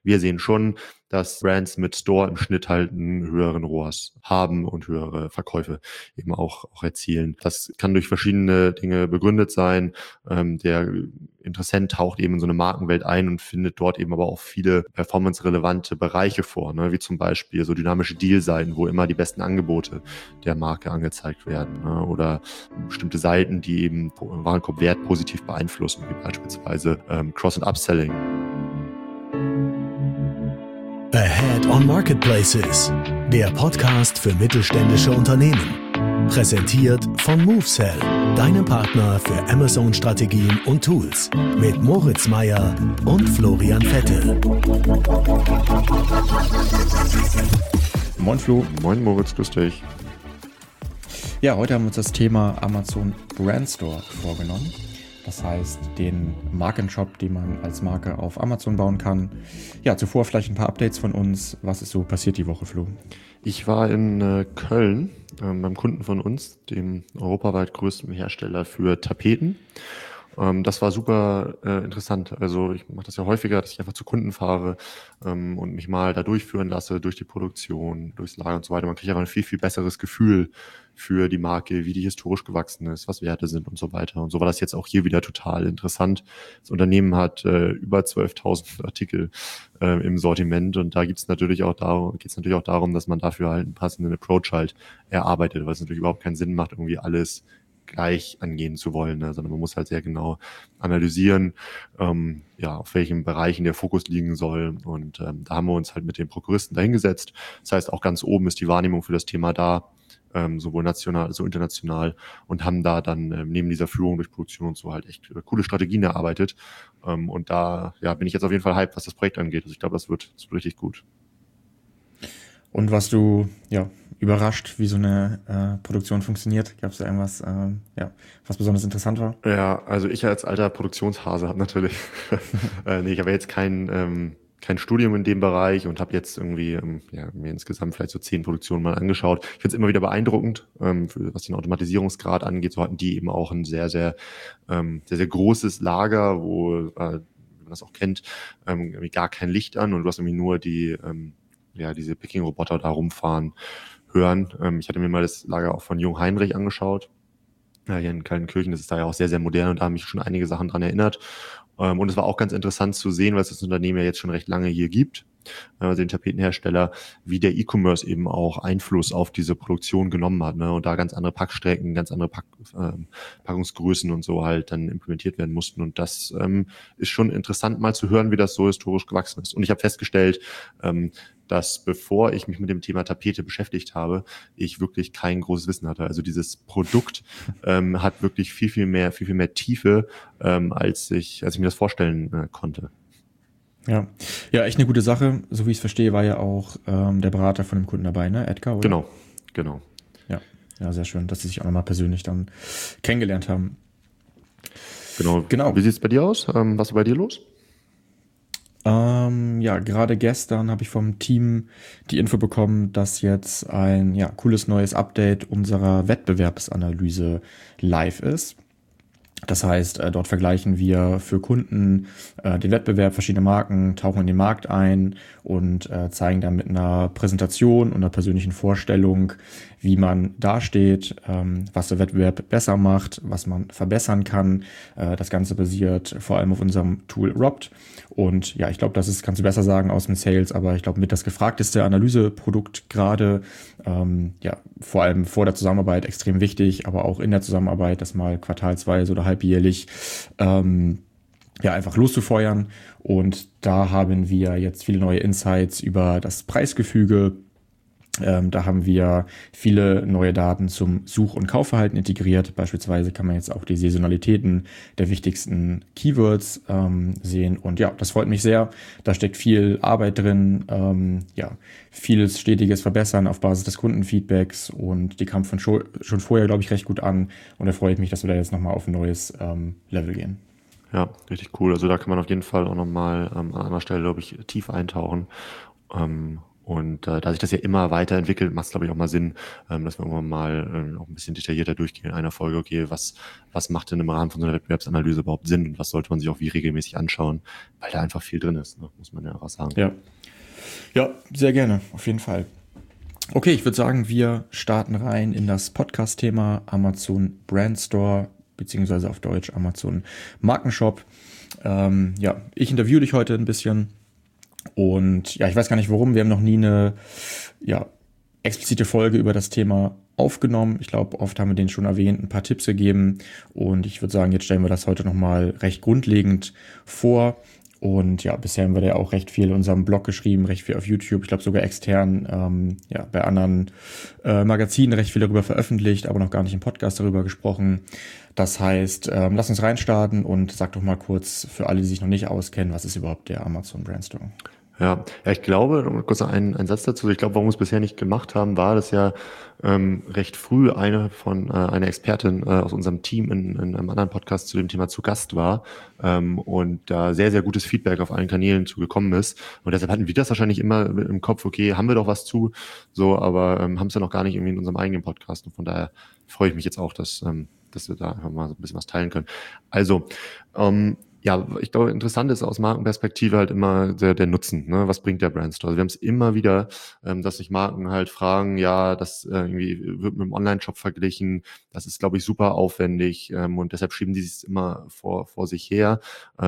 wir sehen schon, dass Brands mit Store im Schnitt halt einen höheren ROAS haben und höhere Verkäufe eben auch erzielen. Das kann durch verschiedene Dinge begründet sein. Der Interessent taucht eben in so eine Markenwelt ein und findet dort eben aber auch viele performance-relevante Bereiche vor, ne? Wie zum Beispiel so dynamische Deal-Seiten, wo immer die besten Angebote der Marke angezeigt werden, ne? Oder bestimmte Seiten, die eben Warenkorbwert positiv beeinflussen, wie beispielsweise Cross- und Upselling. Ahead on Marketplaces, der Podcast für mittelständische Unternehmen. Präsentiert von MoveSell, deinem Partner für Amazon-Strategien und Tools. Mit Moritz Meyer und Florian Vettel. Moin Flo. Moin Moritz, grüß dich. Ja, heute haben wir uns das Thema Amazon Brand Store vorgenommen. Das heißt, den Markenshop, den man als Marke auf Amazon bauen kann. Ja, zuvor vielleicht ein paar Updates von uns. Was ist so passiert die Woche, Flo? Ich war in Köln beim Kunden von uns, dem europaweit größten Hersteller für Tapeten. Das war super interessant. Also ich mache das ja häufiger, dass ich einfach zu Kunden fahre und mich mal da durchführen lasse, durch die Produktion, durchs Lager und so weiter. Man kriegt aber ein viel, viel besseres Gefühl für die Marke, wie die historisch gewachsen ist, was Werte sind und so weiter. Und so war das jetzt auch hier wieder total interessant. Das Unternehmen hat über 12.000 Artikel im Sortiment und da geht es natürlich auch darum, dass man dafür halt einen passenden Approach halt erarbeitet, weil es natürlich überhaupt keinen Sinn macht, irgendwie alles gleich angehen zu wollen, ne? Sondern man muss halt sehr genau analysieren, auf welchen Bereichen der Fokus liegen soll. Und da haben wir uns halt mit den Prokuristen dahingesetzt. Das heißt, auch ganz oben ist die Wahrnehmung für das Thema da, sowohl national als auch international, und haben da dann neben dieser Führung durch Produktion und so halt echt coole Strategien erarbeitet. Und da bin ich jetzt auf jeden Fall hyped, was das Projekt angeht. Also ich glaube, das wird richtig gut. Und warst du überrascht, wie so eine Produktion funktioniert? Gab es da irgendwas, was besonders interessant war? Ja, also ich als alter Produktionshase habe natürlich, ich habe jetzt kein Studium in dem Bereich und habe jetzt irgendwie mir insgesamt vielleicht so 10 Produktionen mal angeschaut. Ich finde es immer wieder beeindruckend, was den Automatisierungsgrad angeht. So hatten die eben auch ein sehr, sehr, sehr, sehr großes Lager, wo, wie man das auch kennt, irgendwie gar kein Licht an und du hast irgendwie nur diese Picking-Roboter da rumfahren hören. Ich hatte mir mal das Lager auch von Jung Heinrich angeschaut. Ja, hier in Kaltenkirchen, das ist da ja auch sehr, sehr modern und da haben mich schon einige Sachen dran erinnert. Und es war auch ganz interessant zu sehen, weil es das Unternehmen ja jetzt schon recht lange hier gibt, also den Tapetenhersteller, wie der E-Commerce eben auch Einfluss auf diese Produktion genommen hat, ne? Und da ganz andere Packstrecken, ganz andere Packungsgrößen und so halt dann implementiert werden mussten. Und das ist schon interessant mal zu hören, wie das so historisch gewachsen ist. Und ich habe festgestellt, dass bevor ich mich mit dem Thema Tapete beschäftigt habe, ich wirklich kein großes Wissen hatte. Also dieses Produkt hat wirklich viel, viel mehr Tiefe, als ich mir das vorstellen konnte. Ja, echt eine gute Sache. So wie ich es verstehe, war ja auch der Berater von dem Kunden dabei, ne? Edgar, oder? Genau. Ja, sehr schön, dass sie sich auch nochmal persönlich dann kennengelernt haben. Genau. Wie sieht es bei dir aus? Was ist bei dir los? Gerade gestern habe ich vom Team die Info bekommen, dass jetzt ein cooles neues Update unserer Wettbewerbsanalyse live ist. Das heißt, dort vergleichen wir für Kunden den Wettbewerb, verschiedene Marken, tauchen in den Markt ein und zeigen dann mit einer Präsentation und einer persönlichen Vorstellung, wie man dasteht, was der Wettbewerb besser macht, was man verbessern kann. Das Ganze basiert vor allem auf unserem Tool Robt. Und ich glaube, das ist, kannst du besser sagen, aus dem Sales, aber ich glaube, mit das gefragteste Analyseprodukt gerade, vor allem vor der Zusammenarbeit extrem wichtig, aber auch in der Zusammenarbeit, das mal quartalsweise oder halbjährlich einfach loszufeuern. Und da haben wir jetzt viele neue Insights über das Preisgefüge. Da haben wir viele neue Daten zum Such- und Kaufverhalten integriert. Beispielsweise kann man jetzt auch die Saisonalitäten der wichtigsten Keywords sehen. Und das freut mich sehr. Da steckt viel Arbeit drin, vieles stetiges Verbessern auf Basis des Kundenfeedbacks. Und die kam schon vorher, glaube ich, recht gut an. Und da freue ich mich, dass wir da jetzt nochmal auf ein neues Level gehen. Ja, richtig cool. Also da kann man auf jeden Fall auch nochmal an einer Stelle, glaube ich, tief eintauchen. Und da sich das ja immer weiterentwickelt, macht es, glaube ich, auch mal Sinn, dass wir irgendwann mal auch ein bisschen detaillierter durchgehen in einer Folge, okay, was macht denn im Rahmen von so einer Wettbewerbsanalyse überhaupt Sinn und was sollte man sich auch wie regelmäßig anschauen, weil da einfach viel drin ist, ne? Muss man ja auch sagen. Ja, sehr gerne, auf jeden Fall. Okay, ich würde sagen, wir starten rein in das Podcast-Thema Amazon Brand Store, beziehungsweise auf Deutsch Amazon Markenshop. Ich interviewe dich heute ein bisschen. Und ja, ich weiß gar nicht warum, wir haben noch nie eine explizite Folge über das Thema aufgenommen. Ich glaube, oft haben wir den schon erwähnt, ein paar Tipps gegeben. Und ich würde sagen, jetzt stellen wir das heute nochmal recht grundlegend vor. Und ja, bisher haben wir da auch recht viel in unserem Blog geschrieben, recht viel auf YouTube. Ich glaube sogar extern, bei anderen Magazinen recht viel darüber veröffentlicht, aber noch gar nicht im Podcast darüber gesprochen. Das heißt, lass uns reinstarten und sag doch mal kurz für alle, die sich noch nicht auskennen, was ist überhaupt der Amazon Brand Store? Ja, ich glaube, kurz ein Satz dazu, ich glaube, warum wir es bisher nicht gemacht haben, war, dass ja recht früh eine Expertin aus unserem Team in einem anderen Podcast zu dem Thema zu Gast war und da sehr, sehr gutes Feedback auf allen Kanälen zugekommen ist. Und deshalb hatten wir das wahrscheinlich immer im Kopf, okay, haben wir doch was zu, so, aber haben es ja noch gar nicht irgendwie in unserem eigenen Podcast. Und von daher freue ich mich jetzt auch, dass wir da einfach mal so ein bisschen was teilen können. Also, ich glaube, interessant ist aus Markenperspektive halt immer der Nutzen, ne? Was bringt der Brandstore? Also wir haben es immer wieder, dass sich Marken halt fragen, ja, das irgendwie wird mit dem Online-Shop verglichen, das ist, glaube ich, super aufwendig und deshalb schieben die sich immer vor sich her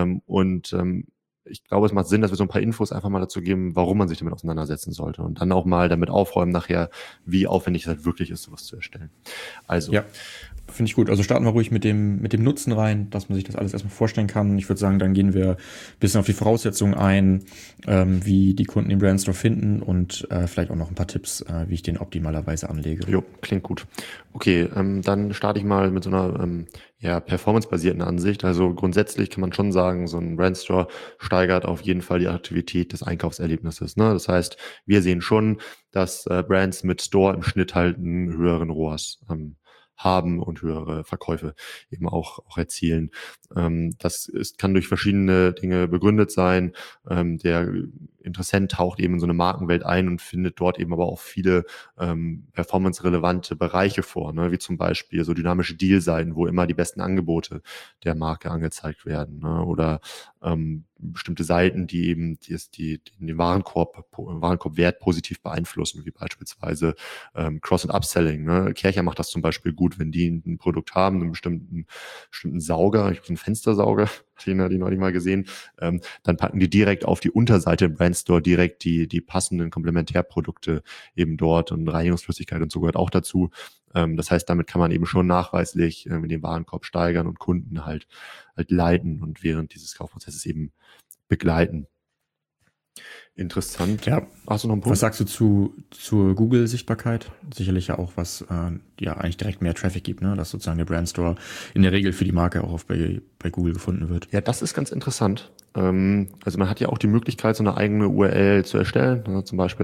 ich glaube, es macht Sinn, dass wir so ein paar Infos einfach mal dazu geben, warum man sich damit auseinandersetzen sollte und dann auch mal damit aufräumen nachher, wie aufwendig es halt wirklich ist, sowas zu erstellen. Also. Ja, finde ich gut. Also starten wir ruhig mit dem Nutzen rein, dass man sich das alles erstmal vorstellen kann. Ich würde sagen, dann gehen wir ein bisschen auf die Voraussetzungen ein, wie die Kunden den Brandstore finden und vielleicht auch noch ein paar Tipps, wie ich den optimalerweise anlege. Jo, klingt gut. Okay, dann starte ich mal mit so einer performance-basierten Ansicht. Also grundsätzlich kann man schon sagen, so ein Brandstore steigert auf jeden Fall die Attraktivität des Einkaufserlebnisses, ne? Das heißt, wir sehen schon, dass Brands mit Store im Schnitt halt einen höheren ROAS haben und höhere Verkäufe eben auch erzielen. Das kann durch verschiedene Dinge begründet sein. Der Interessent taucht eben in so eine Markenwelt ein und findet dort eben aber auch viele performance-relevante Bereiche vor, ne? Wie zum Beispiel so dynamische Dealseiten, wo immer die besten Angebote der Marke angezeigt werden, ne? Oder bestimmte Seiten, die eben den Warenkorbwert positiv beeinflussen, wie beispielsweise Cross- und Upselling, ne? Kercher macht das zum Beispiel gut, wenn die ein Produkt haben, einen bestimmten Sauger, ich habe so einen Fenstersauger, die neulich mal gesehen, dann packen die direkt auf die Unterseite im Brandstore direkt die passenden Komplementärprodukte eben dort und Reinigungsflüssigkeit und so gehört auch dazu. Das heißt, damit kann man eben schon nachweislich den Warenkorb steigern und Kunden halt leiten und während dieses Kaufprozesses eben begleiten. Interessant. Ja. Hast du noch einen Punkt? Was sagst du zur Google-Sichtbarkeit? Sicherlich ja auch, was eigentlich direkt mehr Traffic gibt, ne? Dass sozusagen der Brandstore in der Regel für die Marke auch bei Google gefunden wird. Ja, das ist ganz interessant. Also man hat ja auch die Möglichkeit, so eine eigene URL zu erstellen, also zum Beispiel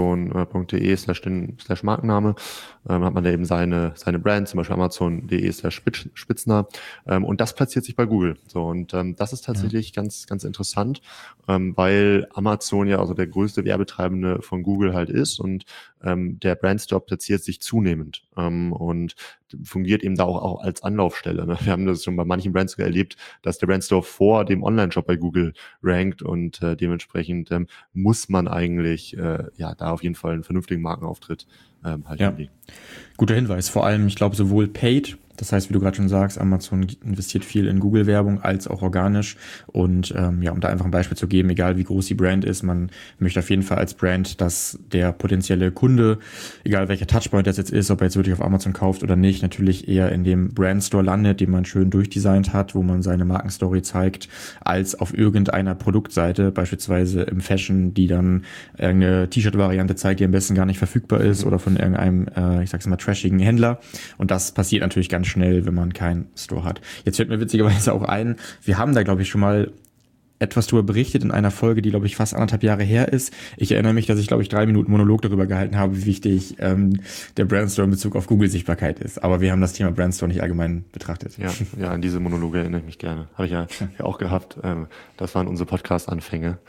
amazon.de/Markenname. Hat man da eben seine Brand, zum Beispiel amazon.de/Spitzner. Und das platziert sich bei Google. So, und das ist tatsächlich ganz, ganz interessant, weil Amazon ja also der größte Werbetreibende von Google halt ist und der Brandstore platziert sich zunehmend und fungiert eben da auch als Anlaufstelle. Ne? Wir haben das schon bei manchen Brands sogar erlebt, dass der Brandstore vor dem Online-Shop bei Google rankt und dementsprechend muss man eigentlich da auf jeden Fall einen vernünftigen Markenauftritt hinlegen. Guter Hinweis. Vor allem, ich glaube, sowohl paid, das heißt, wie du gerade schon sagst, Amazon investiert viel in Google-Werbung als auch organisch. Und um da einfach ein Beispiel zu geben, egal wie groß die Brand ist, man möchte auf jeden Fall als Brand, dass der potenzielle Kunde, egal welcher Touchpoint das jetzt ist, ob er jetzt wirklich auf Amazon kauft oder nicht, natürlich eher in dem Brandstore landet, den man schön durchdesignt hat, wo man seine Markenstory zeigt, als auf irgendeiner Produktseite, beispielsweise im Fashion, die dann irgendeine T-Shirt-Variante zeigt, die am besten gar nicht verfügbar ist oder von irgendeinem, trashigen Händler. Und das passiert natürlich ganz schnell, wenn man keinen Store hat. Jetzt fällt mir witzigerweise auch ein, wir haben da, glaube ich, schon mal etwas darüber berichtet in einer Folge, die, glaube ich, fast 1,5 Jahre her ist. Ich erinnere mich, dass ich, glaube ich, 3 Minuten Monolog darüber gehalten habe, wie wichtig der Brandstore in Bezug auf Google-Sichtbarkeit ist. Aber wir haben das Thema Brandstore nicht allgemein betrachtet. Ja, an diese Monologe erinnere ich mich gerne. Habe ich ja auch gehabt. Das waren unsere Podcast-Anfänge.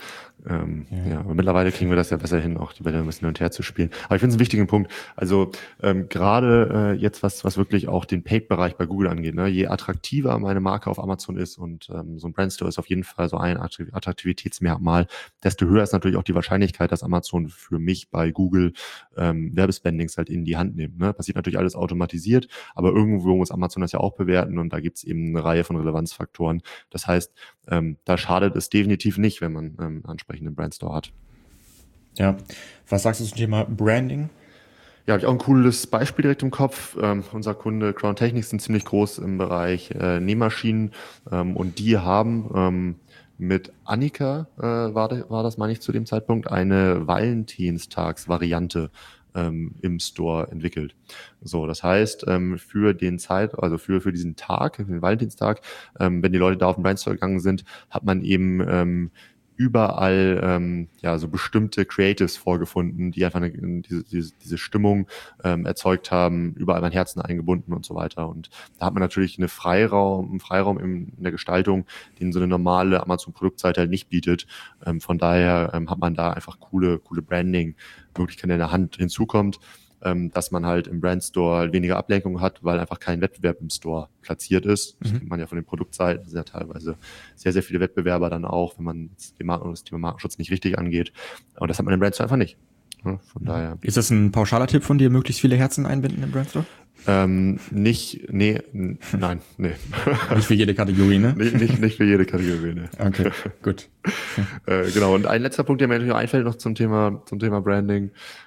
Aber mittlerweile kriegen wir das ja besser hin, auch die Bälle ein bisschen hin und her zu spielen. Aber ich finde es einen wichtigen Punkt. Also gerade jetzt, was wirklich auch den Paid-Bereich bei Google angeht, ne? Je attraktiver meine Marke auf Amazon ist und so ein Brandstore ist auf jeden Fall so ein Attraktivitätsmerkmal, desto höher ist natürlich auch die Wahrscheinlichkeit, dass Amazon für mich bei Google Werbespendings halt in die Hand nimmt. Ne? Passiert natürlich alles automatisiert, aber irgendwo muss Amazon das ja auch bewerten und da gibt es eben eine Reihe von Relevanzfaktoren. Das heißt, da schadet es definitiv nicht, wenn man ansprechenden Brandstore hat. Ja, was sagst du zum Thema Branding? Ja, habe ich auch ein cooles Beispiel direkt im Kopf. Unser Kunde Crown Technics sind ziemlich groß im Bereich Nähmaschinen und die haben mit Annika, war das, meine ich, zu dem Zeitpunkt, eine Valentinstags-Variante im Store entwickelt. So, das heißt, für diesen Tag, für den Valentinstag, wenn die Leute da auf den Brandstore gegangen sind, hat man eben überall so bestimmte Creatives vorgefunden, die einfach diese Stimmung erzeugt haben, überall mein Herzen eingebunden und so weiter. Und da hat man natürlich einen Freiraum in der Gestaltung, den so eine normale Amazon-Produktseite halt nicht bietet. Von daher hat man da einfach coole Branding-Möglichkeiten in der Hand. Hinzukommt, dass man halt im Brandstore halt weniger Ablenkung hat, weil einfach kein Wettbewerb im Store platziert ist. Das kennt man ja von den Produktseiten. Das sind ja teilweise sehr, sehr viele Wettbewerber dann auch, wenn man das Thema Markenschutz nicht richtig angeht. Aber das hat man im Brandstore einfach nicht. Ja, von daher. Ist das ein pauschaler Tipp von dir, möglichst viele Herzen einbinden im Brandstore? Nein. Nicht für jede Kategorie, ne? Nicht für jede Kategorie, ne. Okay, gut. Genau. Und ein letzter Punkt, der mir natürlich einfällt noch zum Thema Branding.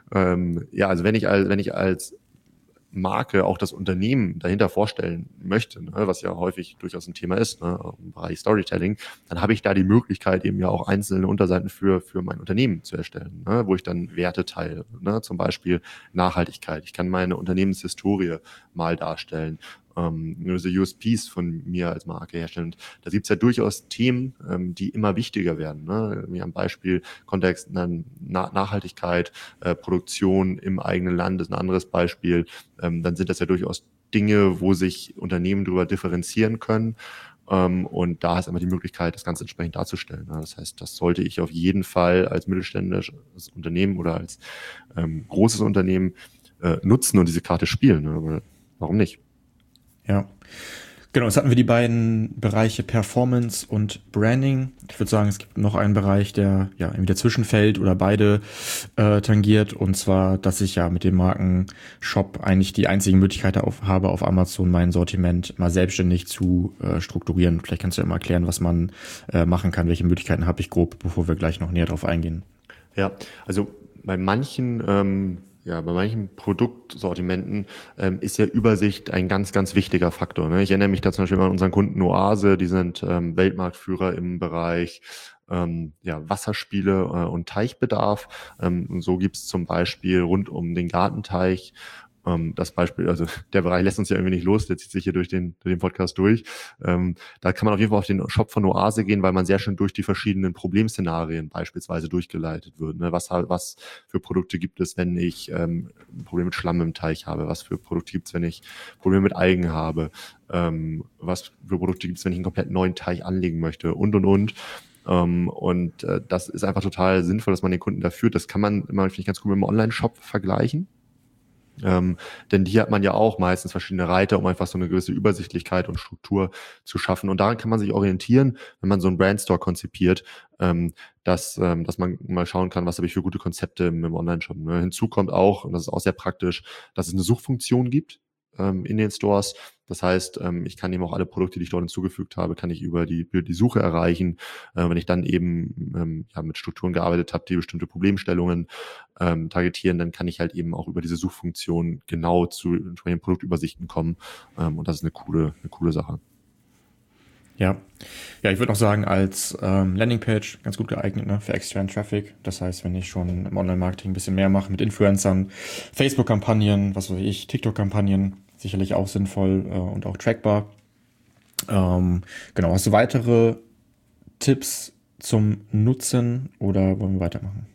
Also wenn ich als Marke auch das Unternehmen dahinter vorstellen möchte, ne, was ja häufig durchaus ein Thema ist, ne, im Bereich Storytelling, dann habe ich da die Möglichkeit, eben ja auch einzelne Unterseiten für mein Unternehmen zu erstellen, ne, wo ich dann Werte teile, ne, zum Beispiel Nachhaltigkeit. Ich kann meine Unternehmenshistorie mal darstellen, diese USPs von mir als Marke herstellen. Und da gibt's ja durchaus Themen, die immer wichtiger werden. Ne? Wie am Beispiel Kontext Nachhaltigkeit, Produktion im eigenen Land ist ein anderes Beispiel. Dann sind das ja durchaus Dinge, wo sich Unternehmen darüber differenzieren können. Und da ist immer die Möglichkeit, das Ganze entsprechend darzustellen. Das heißt, das sollte ich auf jeden Fall als mittelständisches Unternehmen oder als großes Unternehmen nutzen und diese Karte spielen. Ne? Warum nicht? Ja, genau, jetzt hatten wir die beiden Bereiche Performance und Branding. Ich würde sagen, es gibt noch einen Bereich, der ja irgendwie dazwischen fällt oder beide tangiert. Und zwar, dass ich ja mit dem Markenshop eigentlich die einzige Möglichkeit habe, auf Amazon mein Sortiment mal selbstständig zu strukturieren. Vielleicht kannst du ja mal erklären, was man machen kann, welche Möglichkeiten habe ich grob, bevor wir gleich noch näher drauf eingehen. Ja, also bei manchen Produktsortimenten ist ja Übersicht ein ganz, ganz wichtiger Faktor. Ne? Ich erinnere mich da zum Beispiel an unseren Kunden Oase, die sind Weltmarktführer im Bereich Wasserspiele und Teichbedarf. Und so gibt's zum Beispiel rund um den Gartenteich das Beispiel, also der Bereich lässt uns ja irgendwie nicht los, der zieht sich hier durch den Podcast durch. Da kann man auf jeden Fall auf den Shop von Oase gehen, weil man sehr schön durch die verschiedenen Problemszenarien beispielsweise durchgeleitet wird. Ne? Was für Produkte gibt es, wenn ich ein Problem mit Schlamm im Teich habe? Was für Produkte gibt es, wenn ich Probleme mit Algen habe? Was für Produkte gibt es, wenn ich einen komplett neuen Teich anlegen möchte? Und. Das ist einfach total sinnvoll, dass man den Kunden da führt. Das kann man immer, finde ich, ganz gut mit einem Online-Shop vergleichen. Denn hier hat man ja auch meistens verschiedene Reiter, um einfach so eine gewisse Übersichtlichkeit und Struktur zu schaffen. Und daran kann man sich orientieren, wenn man so einen Brandstore konzipiert, dass man mal schauen kann, was habe ich für gute Konzepte im Online-Shop. Ne? Hinzu kommt auch, und das ist auch sehr praktisch, dass es eine Suchfunktion gibt in den Stores. Das heißt, ich kann eben auch alle Produkte, die ich dort hinzugefügt habe, kann ich über die Suche erreichen. Wenn ich dann eben mit Strukturen gearbeitet habe, die bestimmte Problemstellungen targetieren, dann kann ich halt eben auch über diese Suchfunktion genau zu entsprechenden Produktübersichten kommen. Und das ist eine coole Sache. Ja, ich würde noch sagen, als Landingpage ganz gut geeignet, ne, für externen Traffic. Das heißt, wenn ich schon im Online-Marketing ein bisschen mehr mache mit Influencern, Facebook-Kampagnen, was weiß ich, TikTok-Kampagnen, sicherlich auch sinnvoll und auch trackbar. Genau, hast du weitere Tipps zum Nutzen oder wollen wir weitermachen?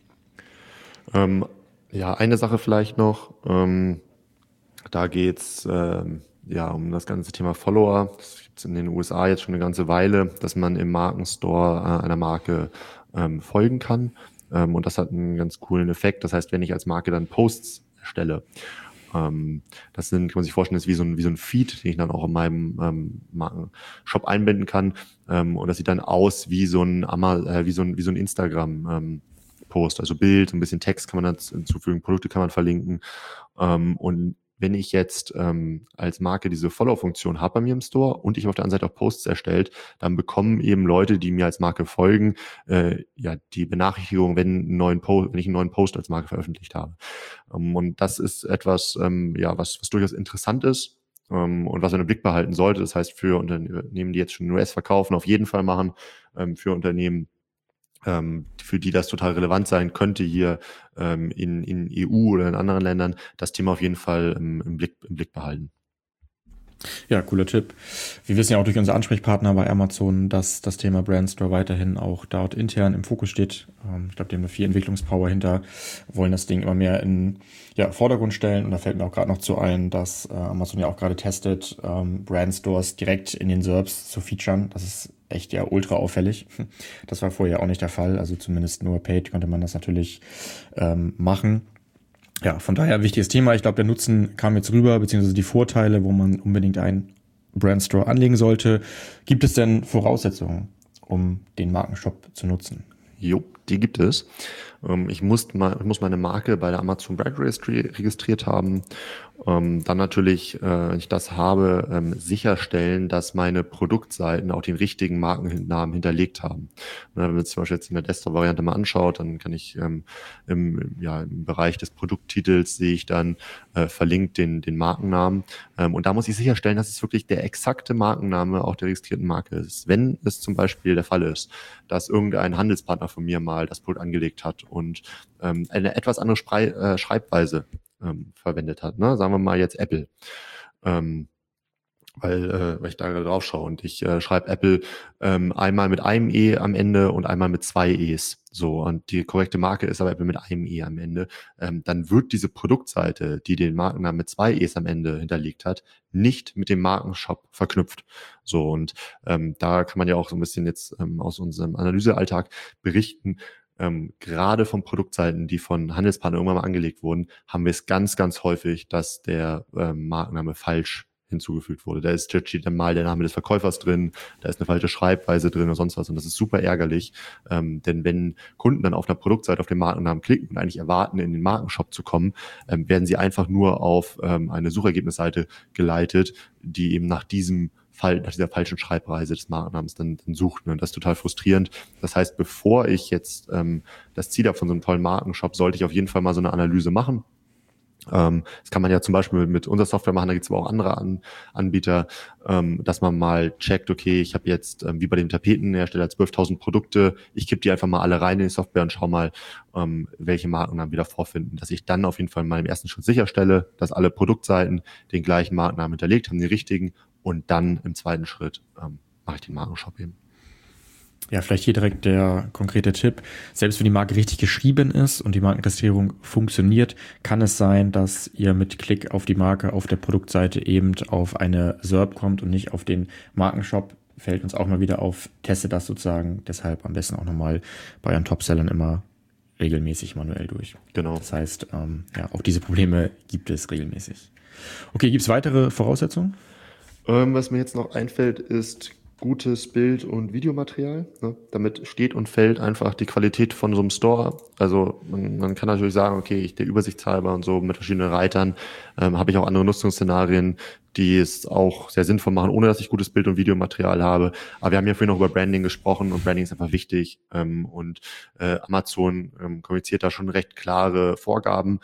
Eine Sache vielleicht noch. Da geht's um das ganze Thema Follower. Das gibt's in den USA jetzt schon eine ganze Weile, dass man im Markenstore einer Marke folgen kann. Und das hat einen ganz coolen Effekt. Das heißt, wenn ich als Marke dann Posts erstelle, das kann man sich vorstellen, ist wie so ein Feed, den ich dann auch in meinem Markenshop einbinden kann. Und das sieht dann aus wie so ein Instagram Post, also Bild, ein bisschen Text kann man da hinzufügen, Produkte kann man verlinken. Und wenn ich jetzt als Marke diese Follow-Funktion habe bei mir im Store und ich auf der anderen Seite auch Posts erstellt, dann bekommen eben Leute, die mir als Marke folgen, die Benachrichtigung, wenn ich einen neuen Post als Marke veröffentlicht habe. Und das ist etwas, was durchaus interessant ist. Und was man im Blick behalten sollte. Das heißt, für Unternehmen, die jetzt schon in US verkaufen, auf jeden Fall machen. Für Unternehmen, für die das total relevant sein könnte, hier in EU oder in anderen Ländern, das Thema auf jeden Fall im Blick behalten. Ja, cooler Tipp. Wir wissen ja auch durch unsere Ansprechpartner bei Amazon, dass das Thema Brandstore weiterhin auch dort intern im Fokus steht. Ich glaube, die haben eine viel Entwicklungspower hinter, wollen das Ding immer mehr in Vordergrund stellen. Und da fällt mir auch gerade noch zu ein, dass Amazon ja auch gerade testet, Brandstores direkt in den SERPs zu featuren. Das ist echt ja ultra auffällig. Das war vorher auch nicht der Fall. Also zumindest nur paid konnte man das natürlich machen. Ja, von daher wichtiges Thema. Ich glaube, der Nutzen kam jetzt rüber, beziehungsweise die Vorteile, wo man unbedingt einen Brandstore anlegen sollte. Gibt es denn Voraussetzungen, um den Markenshop zu nutzen? Jo, die gibt es. Ich muss meine Marke bei der Amazon Brand Registry registriert haben. Dann natürlich, wenn ich das habe, sicherstellen, dass meine Produktseiten auch den richtigen Markennamen hinterlegt haben. Wenn man zum Beispiel jetzt in der Desktop-Variante mal anschaut, dann kann ich im Bereich des Produkttitels sehe ich dann verlinkt den Markennamen. Und da muss ich sicherstellen, dass es wirklich der exakte Markenname auch der registrierten Marke ist. Wenn es zum Beispiel der Fall ist, dass irgendein Handelspartner von mir mal das Produkt angelegt hat und eine etwas andere Schreibweise verwendet hat, ne? Sagen wir mal jetzt Apple, weil ich da gerade drauf schaue und ich schreibe Apple einmal mit einem E am Ende und einmal mit 2 E's. So, und die korrekte Marke ist aber Apple mit einem E am Ende. Dann wird diese Produktseite, die den Markennamen mit 2 E's am Ende hinterlegt hat, nicht mit dem Markenshop verknüpft. So, und da kann man ja auch so ein bisschen jetzt aus unserem Analysealltag berichten. Gerade von Produktseiten, die von Handelspartnern irgendwann mal angelegt wurden, haben wir es ganz, ganz häufig, dass der Markenname falsch hinzugefügt wurde. Da steht dann mal der Name des Verkäufers drin, da ist eine falsche Schreibweise drin oder sonst was und das ist super ärgerlich, denn wenn Kunden dann auf einer Produktseite auf den Markennamen klicken und eigentlich erwarten, in den Markenshop zu kommen, werden sie einfach nur auf eine Suchergebnisseite geleitet, die eben nach dieser falschen Schreibweise des Markennamens dann sucht. Und das ist total frustrierend. Das heißt, bevor ich jetzt das Ziel habe von so einem tollen Markenshop, sollte ich auf jeden Fall mal so eine Analyse machen. Das kann man ja zum Beispiel mit unserer Software machen, da gibt es aber auch andere Anbieter, dass man mal checkt, okay, ich habe jetzt, wie bei dem Tapetenhersteller, 12.000 Produkte, ich kippe die einfach mal alle rein in die Software und schau mal, welche Markennamen wieder vorfinden. Dass ich dann auf jeden Fall mal im ersten Schritt sicherstelle, dass alle Produktseiten den gleichen Markennamen hinterlegt haben, den richtigen, und dann im zweiten Schritt mache ich den Markenshop eben. Ja, vielleicht hier direkt der konkrete Tipp. Selbst wenn die Marke richtig geschrieben ist und die Markenregistrierung funktioniert, kann es sein, dass ihr mit Klick auf die Marke auf der Produktseite eben auf eine SERP kommt und nicht auf den Markenshop. Fällt uns auch mal wieder auf, teste das sozusagen. Deshalb am besten auch nochmal bei euren Topsellern immer regelmäßig manuell durch. Genau. Das heißt, auch diese Probleme gibt es regelmäßig. Okay, gibt es weitere Voraussetzungen? Was mir jetzt noch einfällt, ist gutes Bild- und Videomaterial. Ne? Damit steht und fällt einfach die Qualität von so einem Store. Also man kann natürlich sagen, okay, der übersichtshalber und so mit verschiedenen Reitern habe ich auch andere Nutzungsszenarien, die es auch sehr sinnvoll machen, ohne dass ich gutes Bild- und Videomaterial habe. Aber wir haben ja vorhin noch über Branding gesprochen und Branding ist einfach wichtig. Und Amazon kommuniziert da schon recht klare Vorgaben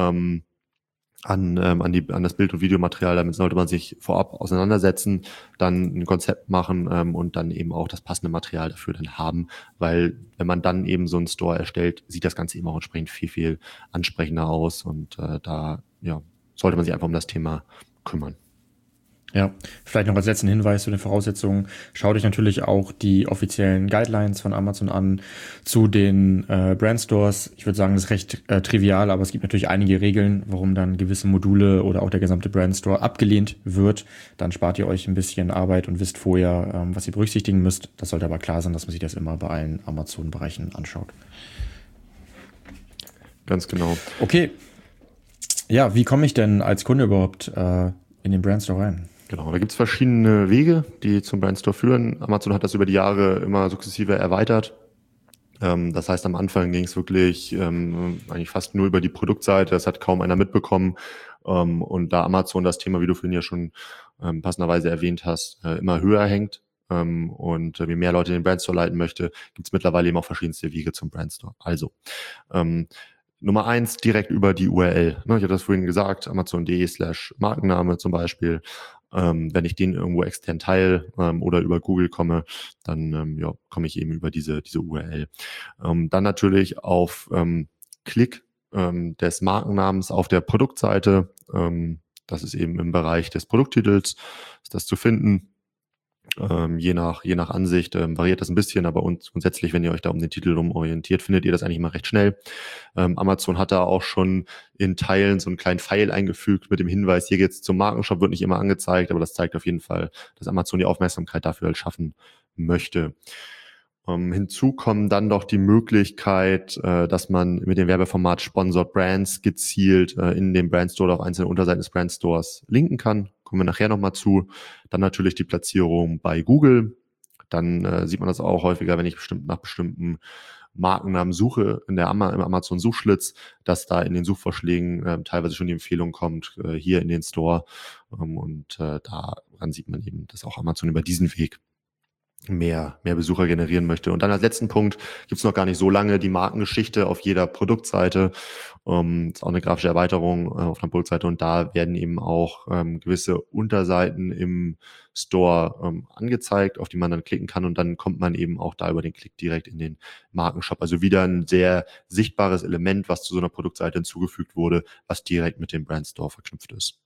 an das Bild- und Videomaterial. Damit sollte man sich vorab auseinandersetzen, dann ein Konzept machen und dann eben auch das passende Material dafür dann haben, weil wenn man dann eben so einen Store erstellt, sieht das Ganze eben auch entsprechend viel, viel ansprechender aus und da sollte man sich einfach um das Thema kümmern. Ja, vielleicht noch als letzten Hinweis zu den Voraussetzungen. Schaut euch natürlich auch die offiziellen Guidelines von Amazon an zu den Brandstores. Ich würde sagen, das ist recht trivial, aber es gibt natürlich einige Regeln, warum dann gewisse Module oder auch der gesamte Brandstore abgelehnt wird. Dann spart ihr euch ein bisschen Arbeit und wisst vorher, was ihr berücksichtigen müsst. Das sollte aber klar sein, dass man sich das immer bei allen Amazon-Bereichen anschaut. Ganz genau. Okay. Ja, wie komme ich denn als Kunde überhaupt in den Brandstore rein? Genau, da gibt es verschiedene Wege, die zum Brandstore führen. Amazon hat das über die Jahre immer sukzessive erweitert. Das heißt, am Anfang ging es wirklich eigentlich fast nur über die Produktseite. Das hat kaum einer mitbekommen. Und da Amazon das Thema, wie du vorhin ja schon passenderweise erwähnt hast, immer höher hängt und wie mehr Leute den Brandstore leiten möchte, gibt es mittlerweile eben auch verschiedenste Wege zum Brandstore. Also Nummer 1, direkt über die URL. Ich hatte das vorhin gesagt, amazon.de/Markenname zum Beispiel. Wenn ich den irgendwo extern teile oder über Google komme, dann komme ich eben über diese URL. Dann natürlich auf Klick des Markennamens auf der Produktseite. Das ist eben im Bereich des Produkttitels, ist das zu finden. Je nach Ansicht variiert das ein bisschen, aber grundsätzlich, wenn ihr euch da um den Titel orientiert, findet ihr das eigentlich immer recht schnell. Amazon hat da auch schon in Teilen so einen kleinen Pfeil eingefügt mit dem Hinweis, hier geht's zum Markenshop, wird nicht immer angezeigt, aber das zeigt auf jeden Fall, dass Amazon die Aufmerksamkeit dafür halt schaffen möchte. Hinzu kommen dann doch die Möglichkeit, dass man mit dem Werbeformat Sponsored Brands gezielt in dem Brandstore auf einzelne Unterseiten des Brandstores linken kann. Kommen wir nachher nochmal zu. Dann natürlich die Platzierung bei Google. Dann sieht man das auch häufiger, wenn ich nach bestimmten Markennamen suche im Amazon-Suchschlitz, dass da in den Suchvorschlägen teilweise schon die Empfehlung kommt, hier in den Store. Daran sieht man eben, dass auch Amazon über diesen Weg mehr Besucher generieren möchte. Und dann als letzten Punkt gibt's noch gar nicht so lange die Markengeschichte auf jeder Produktseite. Ist auch eine grafische Erweiterung auf einer Produktseite und da werden eben auch gewisse Unterseiten im Store angezeigt, auf die man dann klicken kann und dann kommt man eben auch da über den Klick direkt in den Markenshop. Also wieder ein sehr sichtbares Element, was zu so einer Produktseite hinzugefügt wurde, was direkt mit dem Brandstore verknüpft ist.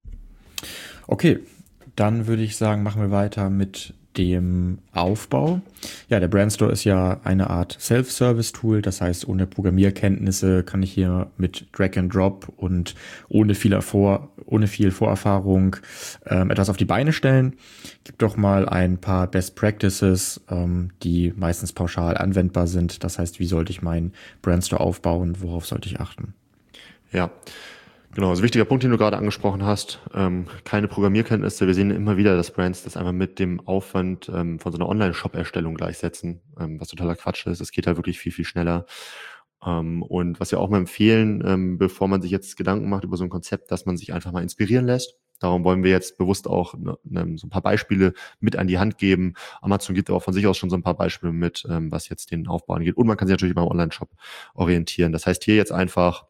Okay, dann würde ich sagen, machen wir weiter mit dem Aufbau. Ja, der Brandstore ist ja eine Art Self-Service-Tool, das heißt, ohne Programmierkenntnisse kann ich hier mit Drag and Drop und ohne viel Vorerfahrung etwas auf die Beine stellen. Gibt doch mal ein paar Best Practices, die meistens pauschal anwendbar sind. Das heißt, wie sollte ich meinen Brandstore aufbauen? Worauf sollte ich achten? Ja, genau, also wichtiger Punkt, den du gerade angesprochen hast, keine Programmierkenntnisse. Wir sehen immer wieder, dass Brands das einfach mit dem Aufwand von so einer Online-Shop-Erstellung gleichsetzen, was totaler Quatsch ist. Es geht halt wirklich viel, viel schneller. Und was wir auch mal empfehlen, bevor man sich jetzt Gedanken macht über so ein Konzept, dass man sich einfach mal inspirieren lässt. Darum wollen wir jetzt bewusst auch so ein paar Beispiele mit an die Hand geben. Amazon gibt aber auch von sich aus schon so ein paar Beispiele mit, was jetzt den Aufbau angeht. Und man kann sich natürlich beim Online-Shop orientieren. Das heißt, hier jetzt einfach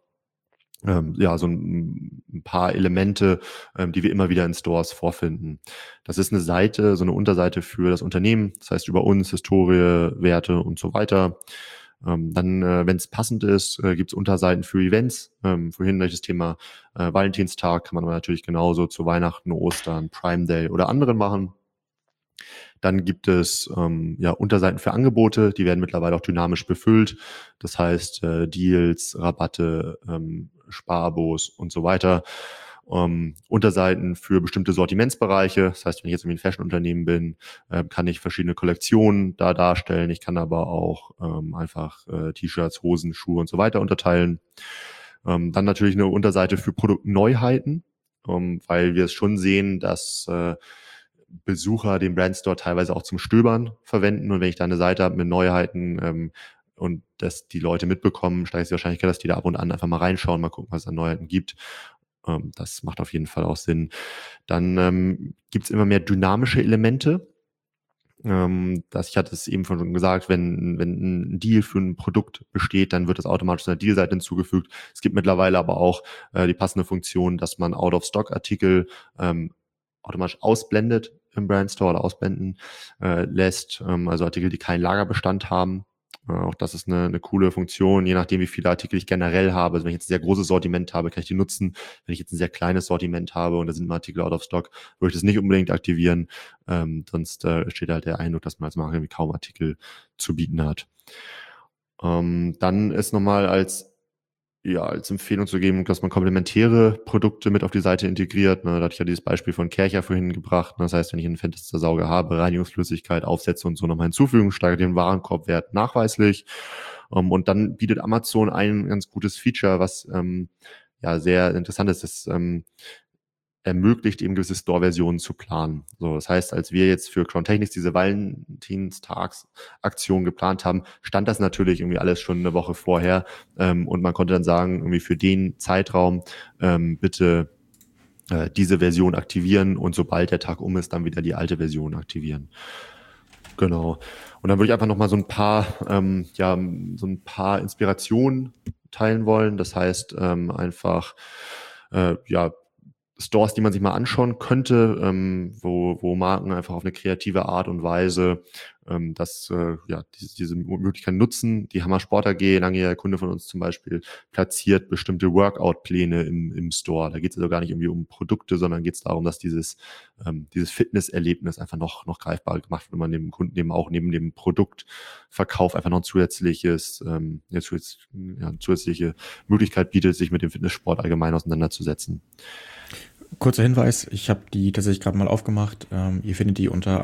so ein paar Elemente, die wir immer wieder in Stores vorfinden. Das ist eine Seite, so eine Unterseite für das Unternehmen, das heißt über uns, Historie, Werte und so weiter. Dann, wenn es passend ist, gibt es Unterseiten für Events. Vorhin das Thema Valentinstag kann man aber natürlich genauso zu Weihnachten, Ostern, Prime Day oder anderen machen. Dann gibt es Unterseiten für Angebote, die werden mittlerweile auch dynamisch befüllt. Das heißt Deals, Rabatte, Sparabos und so weiter. Unterseiten für bestimmte Sortimentsbereiche. Das heißt, wenn ich jetzt irgendwie ein Fashion-Unternehmen bin, kann ich verschiedene Kollektionen da darstellen. Ich kann aber auch einfach T-Shirts, Hosen, Schuhe und so weiter unterteilen. Dann natürlich eine Unterseite für Produktneuheiten, weil wir es schon sehen, dass Besucher den Brandstore teilweise auch zum Stöbern verwenden. Und wenn ich da eine Seite habe mit Neuheiten und dass die Leute mitbekommen, steigt die Wahrscheinlichkeit, dass die da ab und an einfach mal reinschauen, mal gucken, was es an Neuheiten gibt. Das macht auf jeden Fall auch Sinn. Dann gibt es immer mehr dynamische Elemente. Ich hatte es eben schon gesagt, wenn ein Deal für ein Produkt besteht, dann wird das automatisch einer Dealseite hinzugefügt. Es gibt mittlerweile aber auch die passende Funktion, dass man Out-of-Stock-Artikel automatisch ausblendet im Brandstore oder ausblenden lässt, also Artikel, die keinen Lagerbestand haben. Auch das ist eine coole Funktion, je nachdem, wie viele Artikel ich generell habe. Also wenn ich jetzt ein sehr großes Sortiment habe, kann ich die nutzen. Wenn ich jetzt ein sehr kleines Sortiment habe und da sind mal Artikel out of stock, würde ich das nicht unbedingt aktivieren. Sonst steht halt der Eindruck, dass man als Marke irgendwie kaum Artikel zu bieten hat. Dann ist nochmal als Empfehlung zu geben, dass man komplementäre Produkte mit auf die Seite integriert. Da hatte ich ja dieses Beispiel von Kärcher vorhin gebracht. Das heißt, wenn ich einen Fenstersauger habe, Reinigungsflüssigkeit, Aufsätze und so nochmal hinzufügen, steigert den Warenkorbwert nachweislich. Und dann bietet Amazon ein ganz gutes Feature, was sehr interessant ist. Das ermöglicht eben gewisse Store-Versionen zu planen. So, das heißt, als wir jetzt für Crown Technics diese Valentinstagsaktion geplant haben, stand das natürlich irgendwie alles schon eine Woche vorher und man konnte dann sagen, irgendwie für den Zeitraum bitte diese Version aktivieren und sobald der Tag um ist, dann wieder die alte Version aktivieren. Genau. Und dann würde ich einfach nochmal so ein paar Inspirationen teilen wollen. Das heißt, einfach Stores, die man sich mal anschauen könnte, wo Marken einfach auf eine kreative Art und Weise diese Möglichkeit nutzen. Die Hammer Sport AG, langjähriger Kunde von uns zum Beispiel, platziert bestimmte Workout-Pläne im Store. Da geht es also gar nicht irgendwie um Produkte, sondern geht es darum, dass dieses Fitnesserlebnis einfach noch greifbar gemacht wird, wenn man dem Kunden eben auch neben dem Produktverkauf einfach noch ein zusätzliche Möglichkeit bietet, sich mit dem Fitnesssport allgemein auseinanderzusetzen. Kurzer Hinweis, ich habe die tatsächlich gerade mal aufgemacht. Ihr findet die unter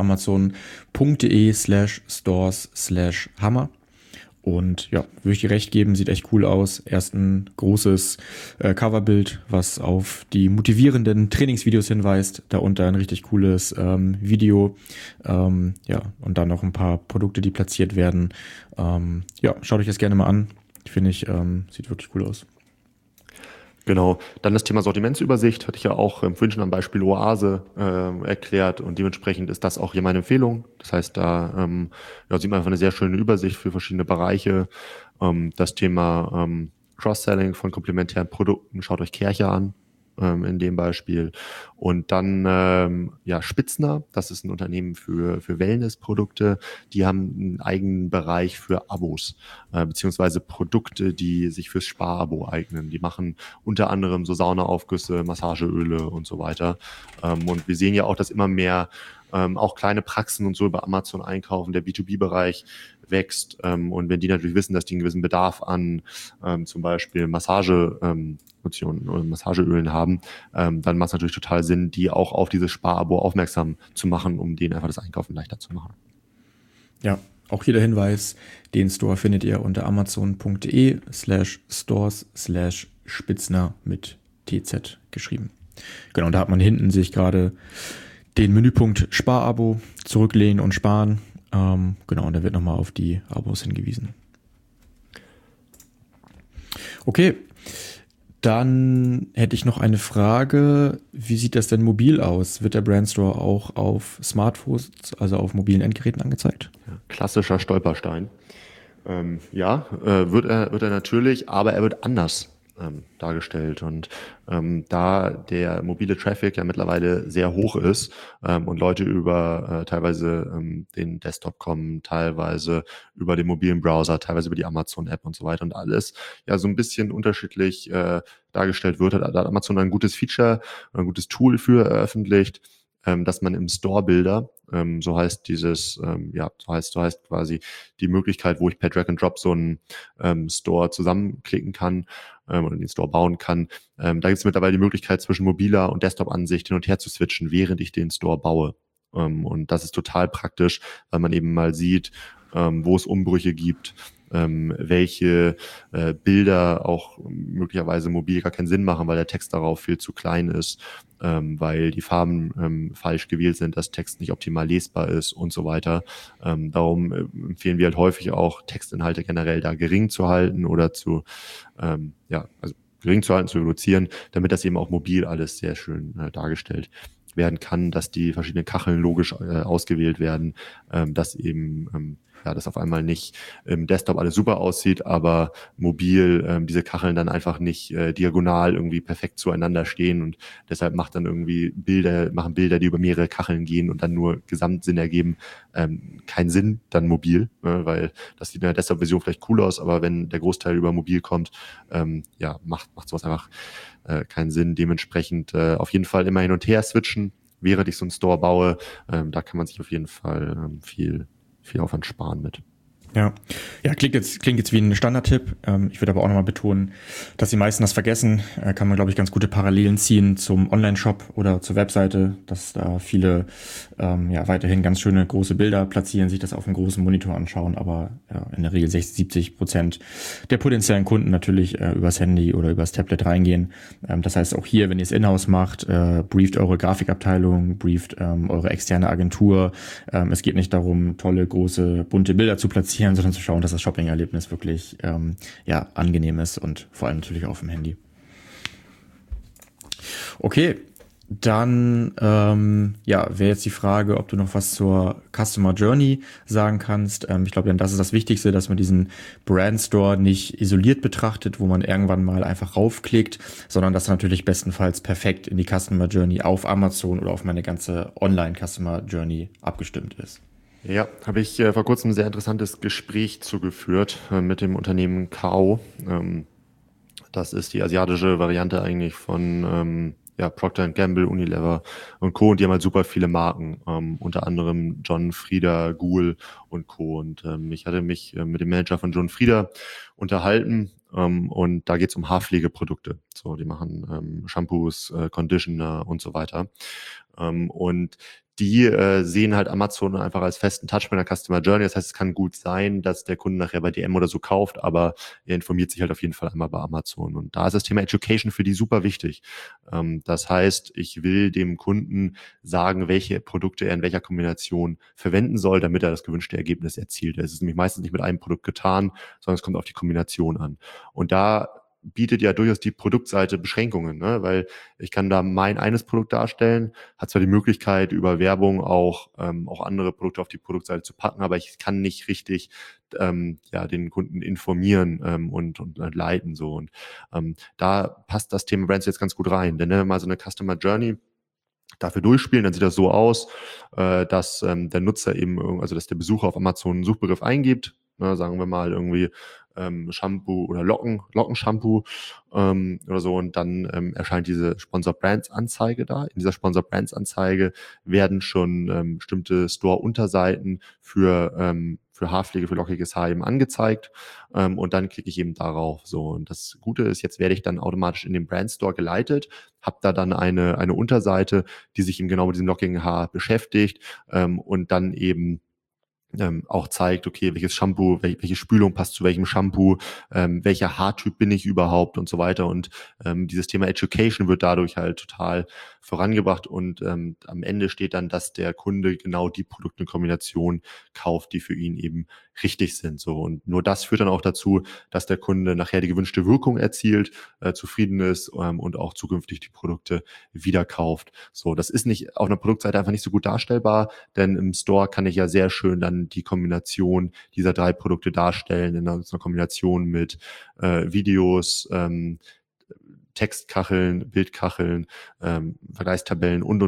amazon.de/stores/hammer. Und ja, würde ich dir recht geben, sieht echt cool aus. Erst ein großes Coverbild, was auf die motivierenden Trainingsvideos hinweist. Darunter ein richtig cooles Video. Und dann noch ein paar Produkte, die platziert werden. Schaut euch das gerne mal an. Finde ich, sieht wirklich cool aus. Genau, dann das Thema Sortimentsübersicht, hatte ich ja auch vorhin schon am Beispiel Oase erklärt und dementsprechend ist das auch hier meine Empfehlung. Das heißt, da sieht man einfach eine sehr schöne Übersicht für verschiedene Bereiche. Das Thema Cross-Selling von komplementären Produkten, schaut euch Kärcher an in dem Beispiel. Und dann Spitzner, das ist ein Unternehmen für Wellness-Produkte, die haben einen eigenen Bereich für Abos, beziehungsweise Produkte, die sich fürs Spa-Abo eignen. Die machen unter anderem so Saunaaufgüsse, Massageöle und so weiter. Und wir sehen ja auch, dass immer mehr auch kleine Praxen und so über Amazon einkaufen, der B2B-Bereich wächst und wenn die natürlich wissen, dass die einen gewissen Bedarf an zum Beispiel Massageölen haben, dann macht es natürlich total Sinn, die auch auf dieses Sparabo aufmerksam zu machen, um denen einfach das Einkaufen leichter zu machen. Ja, auch hier der Hinweis, den Store findet ihr unter amazon.de/stores/Spitzner mit TZ geschrieben. Genau, da hat man hinten sich gerade den Menüpunkt Sparabo, zurücklehnen und sparen. Und da wird nochmal auf die Abos hingewiesen. Okay, dann hätte ich noch eine Frage. Wie sieht das denn mobil aus? Wird der Brandstore auch auf Smartphones, also auf mobilen Endgeräten angezeigt? Ja, klassischer Stolperstein. Wird er natürlich, aber er wird anders dargestellt. Und da der mobile Traffic ja mittlerweile sehr hoch ist und Leute über teilweise den Desktop kommen, teilweise über den mobilen Browser, teilweise über die Amazon-App und so weiter und alles ja so ein bisschen unterschiedlich dargestellt wird, hat Amazon ein gutes Feature, ein gutes Tool für eröffentlicht, dass man im Store-Builder, so heißt quasi die Möglichkeit, wo ich per Drag and Drop so einen Store zusammenklicken kann oder den Store bauen kann. Da gibt es mittlerweile die Möglichkeit, zwischen mobiler und Desktop-Ansicht hin und her zu switchen, während ich den Store baue. Und das ist total praktisch, weil man eben mal sieht, wo es Umbrüche gibt, welche Bilder auch möglicherweise mobil gar keinen Sinn machen, weil der Text darauf viel zu klein ist, weil die Farben falsch gewählt sind, dass Text nicht optimal lesbar ist und so weiter. Darum empfehlen wir halt häufig auch, Textinhalte generell da gering zu halten oder gering zu halten, zu reduzieren, damit das eben auch mobil alles sehr schön dargestellt werden kann, dass die verschiedenen Kacheln logisch ausgewählt werden, dass eben dass auf einmal nicht im Desktop alles super aussieht, aber mobil diese Kacheln dann einfach nicht diagonal irgendwie perfekt zueinander stehen und deshalb machen Bilder, die über mehrere Kacheln gehen und dann nur Gesamtsinn ergeben, keinen Sinn dann mobil, weil das sieht in der Desktop-Version vielleicht cool aus, aber wenn der Großteil über mobil kommt, macht sowas einfach keinen Sinn. Dementsprechend auf jeden Fall immer hin und her switchen, während ich so einen Store baue. Da kann man sich auf jeden Fall viel Aufwand sparen mit. Ja, klingt jetzt wie ein Standardtipp. Ich würde aber auch nochmal betonen, dass die meisten das vergessen. Kann man, glaube ich, ganz gute Parallelen ziehen zum Online-Shop oder zur Webseite, dass da viele weiterhin ganz schöne große Bilder platzieren, sich das auf einem großen Monitor anschauen, aber in der Regel 60-70% der potenziellen Kunden natürlich übers Handy oder übers Tablet reingehen. Das heißt, auch hier, wenn ihr es in-house macht, brieft eure Grafikabteilung, brieft eure externe Agentur. Es geht nicht darum, tolle, große, bunte Bilder zu platzieren, sondern zu schauen, dass das Shopping-Erlebnis wirklich angenehm ist und vor allem natürlich auch auf dem Handy. Okay, dann wäre jetzt die Frage, ob du noch was zur Customer Journey sagen kannst. Ich glaube, das ist das Wichtigste, dass man diesen Brand Store nicht isoliert betrachtet, wo man irgendwann mal einfach raufklickt, sondern dass er natürlich bestenfalls perfekt in die Customer Journey auf Amazon oder auf meine ganze Online-Customer Journey abgestimmt ist. Ja, habe ich vor kurzem ein sehr interessantes Gespräch zugeführt mit dem Unternehmen Kao. Das ist die asiatische Variante eigentlich von Procter & Gamble, Unilever und Co. Und die haben halt super viele Marken, unter anderem John Frieda, Google und Co. Und ich hatte mich mit dem Manager von John Frieda unterhalten und da geht es um Haarpflegeprodukte. So, die machen Shampoos, Conditioner und so weiter. Und die sehen halt Amazon einfach als festen Touch bei der Customer Journey. Das heißt, es kann gut sein, dass der Kunde nachher bei DM oder so kauft, aber er informiert sich halt auf jeden Fall einmal bei Amazon. Und da ist das Thema Education für die super wichtig. Das heißt, ich will dem Kunden sagen, welche Produkte er in welcher Kombination verwenden soll, damit er das gewünschte Ergebnis erzielt. Es ist nämlich meistens nicht mit einem Produkt getan, sondern es kommt auf die Kombination an. Und da bietet ja durchaus die Produktseite Beschränkungen, ne? Weil ich kann da mein eines Produkt darstellen, hat zwar die Möglichkeit, über Werbung auch andere Produkte auf die Produktseite zu packen, aber ich kann nicht richtig den Kunden informieren und leiten so. Und da passt das Thema Brands jetzt ganz gut rein. Denn wenn wir mal so eine Customer Journey dafür durchspielen, dann sieht das so aus, dass der Nutzer dass der Besucher auf Amazon einen Suchbegriff eingibt, ne, sagen wir mal irgendwie Shampoo oder Lockenshampoo oder so und dann erscheint diese Sponsor Brands Anzeige da. In dieser Sponsor Brands Anzeige werden schon bestimmte Store-Unterseiten für Haarpflege, für lockiges Haar eben angezeigt und dann klicke ich eben darauf. So, und das Gute ist, jetzt werde ich dann automatisch in den Brand Store geleitet, habe da dann eine Unterseite, die sich eben genau mit diesem lockigen Haar beschäftigt und dann eben auch zeigt, okay, welches Shampoo, welche Spülung passt zu welchem Shampoo, welcher Haartyp bin ich überhaupt und so weiter. Und dieses Thema Education wird dadurch halt total vorangebracht und am Ende steht dann, dass der Kunde genau die Produkte in Kombination kauft, die für ihn eben richtig sind. So, und nur das führt dann auch dazu, dass der Kunde nachher die gewünschte Wirkung erzielt, zufrieden ist und auch zukünftig die Produkte wieder kauft. So, das ist nicht auf einer Produktseite einfach nicht so gut darstellbar, denn im Store kann ich ja sehr schön dann die Kombination dieser 3 Produkte darstellen in einer Kombination mit Videos, Textkacheln, Bildkacheln, Vergleichstabellen und.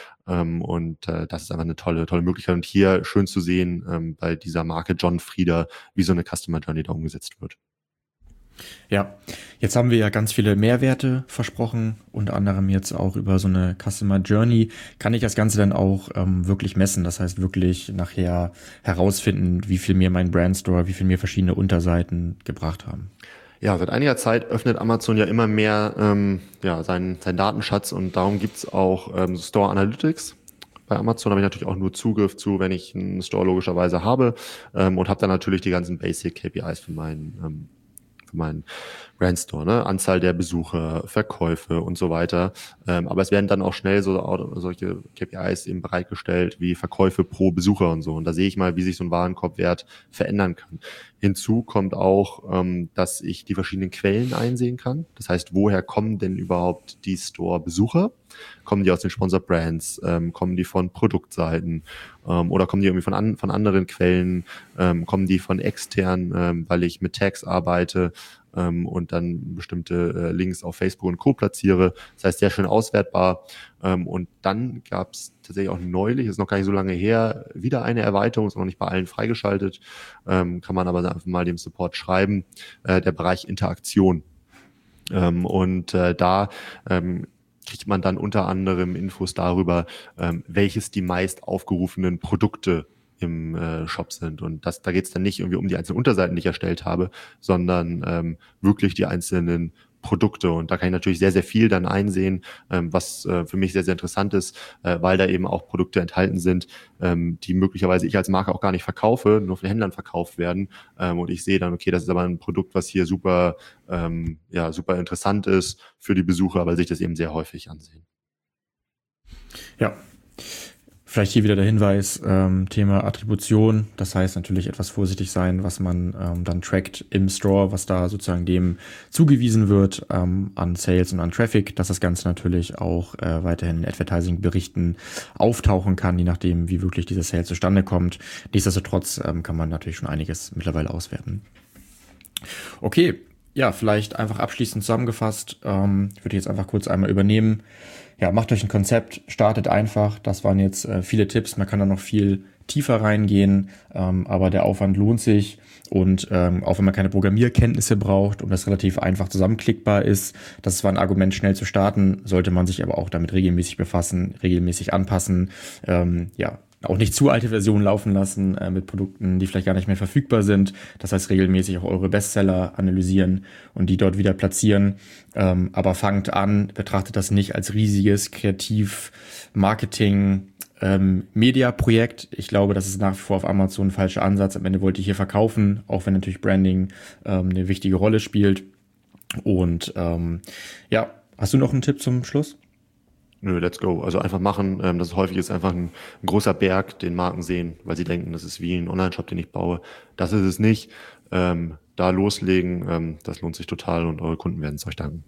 Das ist einfach eine tolle Möglichkeit. Und hier schön zu sehen bei dieser Marke John Frieda, wie so eine Customer Journey da umgesetzt wird. Ja, jetzt haben wir ja ganz viele Mehrwerte versprochen, unter anderem jetzt auch über so eine Customer Journey. Kann ich das Ganze dann auch wirklich messen? Das heißt wirklich nachher herausfinden, wie viel mir mein Brandstore, wie viel mir verschiedene Unterseiten gebracht haben? Ja, seit einiger Zeit öffnet Amazon ja immer mehr seinen Datenschatz und darum gibt's auch Store Analytics. Bei Amazon habe ich natürlich auch nur Zugriff zu, wenn ich einen Store logischerweise habe und habe dann natürlich die ganzen Basic KPIs für meinen Brandstore, ne? Anzahl der Besucher, Verkäufe und so weiter. Aber es werden dann auch schnell solche KPIs eben bereitgestellt wie Verkäufe pro Besucher und so. Und da sehe ich mal, wie sich so ein Warenkorbwert verändern kann. Hinzu kommt auch, dass ich die verschiedenen Quellen einsehen kann. Das heißt, woher kommen denn überhaupt die Store-Besucher? Kommen die aus den Sponsor-Brands? Kommen die von Produktseiten? Oder kommen die irgendwie von anderen Quellen? Kommen die von extern, weil ich mit Tags arbeite und dann bestimmte Links auf Facebook und Co. platziere? Das heißt, sehr schön auswertbar. Und dann gab es tatsächlich auch neulich, ist noch gar nicht so lange her, wieder eine Erweiterung, ist noch nicht bei allen freigeschaltet, kann man aber einfach mal dem Support schreiben, der Bereich Interaktion. Da kriegt man dann unter anderem Infos darüber, welches die meist aufgerufenen Produkte im Shop sind. Und da geht es dann nicht irgendwie um die einzelnen Unterseiten, die ich erstellt habe, sondern wirklich die einzelnen Produkte. Und da kann ich natürlich sehr, sehr viel dann einsehen, was für mich sehr, sehr interessant ist, weil da eben auch Produkte enthalten sind, die möglicherweise ich als Marke auch gar nicht verkaufe, nur von Händlern verkauft werden. Und ich sehe dann, okay, das ist aber ein Produkt, was hier super interessant ist für die Besucher, weil sich das eben sehr häufig ansehen. Ja. Vielleicht hier wieder der Hinweis, Thema Attribution, das heißt natürlich etwas vorsichtig sein, was man dann trackt im Store, was da sozusagen dem zugewiesen wird an Sales und an Traffic, dass das Ganze natürlich auch weiterhin in Advertising-Berichten auftauchen kann, je nachdem, wie wirklich dieser Sale zustande kommt. Nichtsdestotrotz kann man natürlich schon einiges mittlerweile auswerten. Okay, ja, vielleicht einfach abschließend zusammengefasst, ich würde jetzt einfach kurz einmal übernehmen. Ja, macht euch ein Konzept, startet einfach. Das waren jetzt viele Tipps. Man kann da noch viel tiefer reingehen, aber der Aufwand lohnt sich. Und auch wenn man keine Programmierkenntnisse braucht und das relativ einfach zusammenklickbar ist, das ist zwar ein Argument, schnell zu starten, sollte man sich aber auch damit regelmäßig befassen, regelmäßig anpassen. Auch nicht zu alte Versionen laufen lassen mit Produkten, die vielleicht gar nicht mehr verfügbar sind. Das heißt, regelmäßig auch eure Bestseller analysieren und die dort wieder platzieren. Aber fangt an, betrachtet das nicht als riesiges Kreativ-Marketing- Media-Projekt. Ich glaube, das ist nach wie vor auf Amazon ein falscher Ansatz. Am Ende wollt ihr hier verkaufen, auch wenn natürlich Branding eine wichtige Rolle spielt. Und hast du noch einen Tipp zum Schluss? Nö, let's go. Also einfach machen. Das häufig ist einfach ein großer Berg, den Marken sehen, weil sie denken, das ist wie ein Online-Shop, den ich baue. Das ist es nicht. Da loslegen, das lohnt sich total und eure Kunden werden es euch danken.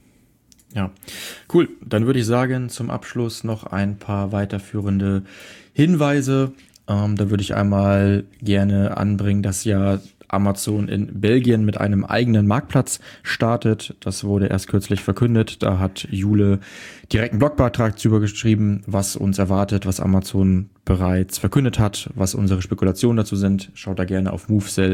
Ja, cool. Dann würde ich sagen, zum Abschluss noch ein paar weiterführende Hinweise. Da würde ich einmal gerne anbringen, dass ja Amazon in Belgien mit einem eigenen Marktplatz startet. Das wurde erst kürzlich verkündet. Da hat Jule direkt einen Blogbeitrag drüber geschrieben, was uns erwartet, was Amazon bereits verkündet hat, was unsere Spekulationen dazu sind. Schaut da gerne auf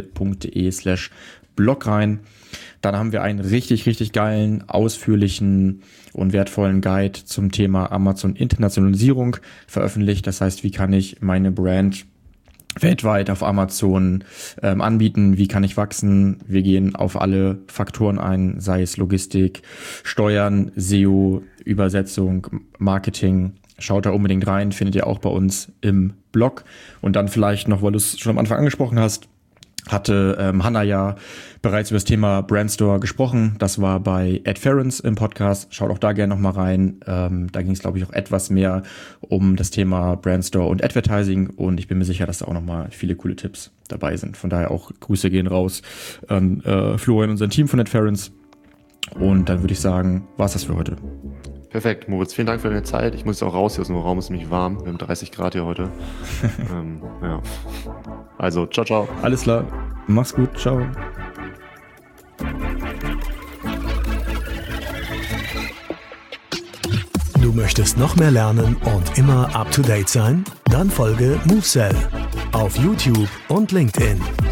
movesell.de/blog rein. Dann haben wir einen richtig, richtig geilen, ausführlichen und wertvollen Guide zum Thema Amazon Internationalisierung veröffentlicht. Das heißt, wie kann ich meine Brand weltweit auf Amazon anbieten, wie kann ich wachsen. Wir gehen auf alle Faktoren ein, sei es Logistik, Steuern, SEO, Übersetzung, Marketing. Schaut da unbedingt rein, findet ihr auch bei uns im Blog. Und dann vielleicht noch, weil du es schon am Anfang angesprochen hast, hatte Hannah ja bereits über das Thema Brandstore gesprochen. Das war bei Ed Ferrens im Podcast. Schaut auch da gerne nochmal rein. Da ging es, glaube ich, auch etwas mehr um das Thema Brandstore und Advertising. Und ich bin mir sicher, dass da auch nochmal viele coole Tipps dabei sind. Von daher auch Grüße gehen raus an Florian und sein Team von Ed Ferrens. Und dann würde ich sagen, war's das für heute. Perfekt, Moritz, vielen Dank für deine Zeit. Ich muss jetzt auch raus, hier aus dem Raum ist nämlich warm. Wir haben 30 Grad hier heute. Ja. Also, ciao, ciao. Alles klar, mach's gut, ciao. Du möchtest noch mehr lernen und immer up to date sein? Dann folge Movesell auf YouTube und LinkedIn.